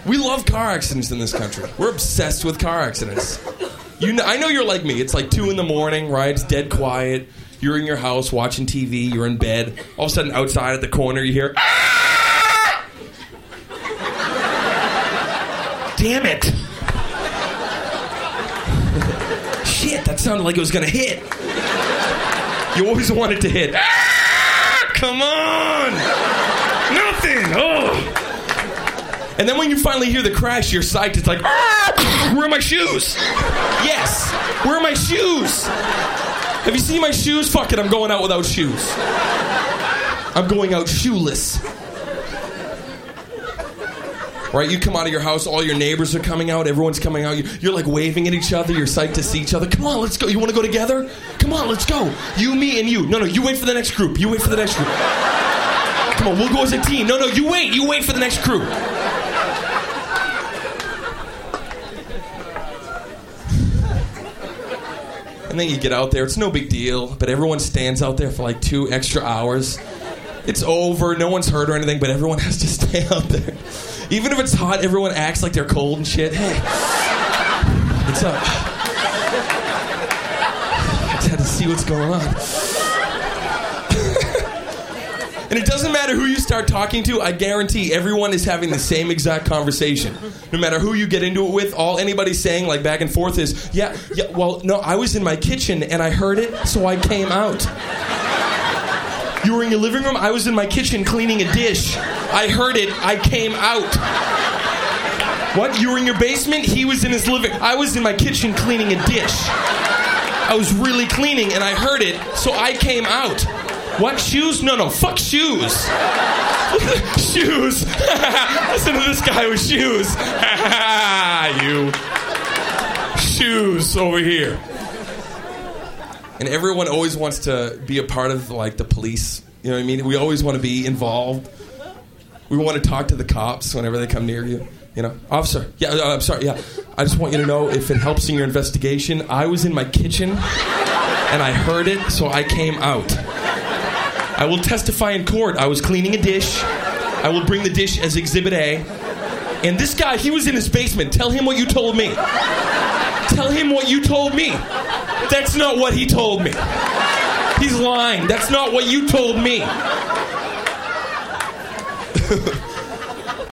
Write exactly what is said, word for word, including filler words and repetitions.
We love car accidents in this country. We're obsessed with car accidents. You know, I know you're like me. It's like two in the morning, right? It's dead quiet. You're in your house watching T V. You're in bed. All of a sudden, outside at the corner, you hear, ah! Damn it. Shit, that sounded like it was going to hit. You always want it to hit. Ah! Come on. Nothing. Oh. And then when you finally hear the crash, you're psyched. It's like, ah! Where are my shoes? Yes. Where are my shoes? Have you seen my shoes? Fuck it, I'm going out without shoes. I'm going out shoeless. Right, you come out of your house, all your neighbors are coming out, everyone's coming out. You're like waving at each other, you're psyched to see each other. Come on, let's go. You want to go together? Come on, let's go. You, me, and you. No, no, you wait for the next group. You wait for the next group. Come on, we'll go as a team. No, no, you wait. You wait for the next group. And then you get out there. It's no big deal, but everyone stands out there for like two extra hours. It's over. No one's hurt or anything, but everyone has to stay out there. Even if it's hot, everyone acts like they're cold and shit. Hey, what's up? I just had to see what's going on. And it doesn't matter who you start talking to, I guarantee everyone is having the same exact conversation. No matter who you get into it with, all anybody's saying, like, back and forth is, yeah, yeah, well, no, I was in my kitchen and I heard it, so I came out. You were in your living room? I was in my kitchen cleaning a dish. I heard it, I came out. What? You were in your basement? He was in his living... I was in my kitchen cleaning a dish. I was really cleaning and I heard it, so I came out. What? Shoes? No, no. Fuck shoes. Shoes. Listen to this guy with shoes. You. Shoes over here. And everyone always wants to be a part of, like, the police. You know what I mean? We always want to be involved. We want to talk to the cops whenever they come near you. You know, officer. Yeah, uh, I'm sorry. Yeah, I just want you to know if it helps in your investigation. I was in my kitchen and I heard it, so I came out. I will testify in court. I was cleaning a dish. I will bring the dish as Exhibit A. And this guy, he was in his basement. Tell him what you told me. Tell him what you told me. That's not what he told me. He's lying. That's not what you told me.